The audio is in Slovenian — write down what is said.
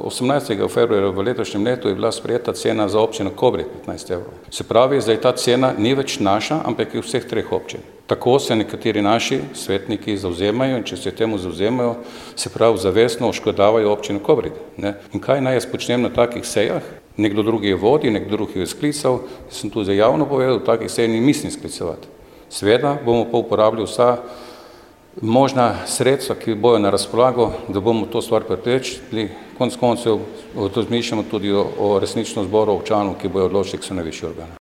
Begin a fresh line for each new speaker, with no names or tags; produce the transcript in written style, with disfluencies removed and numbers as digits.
18. februarja v letošnjem letu je bila sprejeta cena za občino Kobrij 15 evrov. Se pravi, zdaj ta cena ni več naša, ampak je vseh treh občin. Tako se nekateri naši svetniki zavzemajo in če se temu zavzemajo, se pravi zavestno oškodavajo občino Kobrij. In kaj naj jaz počnem na takih sejah? Nekdo drugi je vodi, nekdo drugi je sklical, sem tu zdaj javno povedal, takih sej ni mislim sklicevati. Seveda bomo pa uporabili vsa možna sredstva, ki bojo na razpolago, da bomo to stvar preprečili. Konec koncev razmišljamo tudi o resnično zboru občanov, ki bojo odločili, ki so najvišji organi.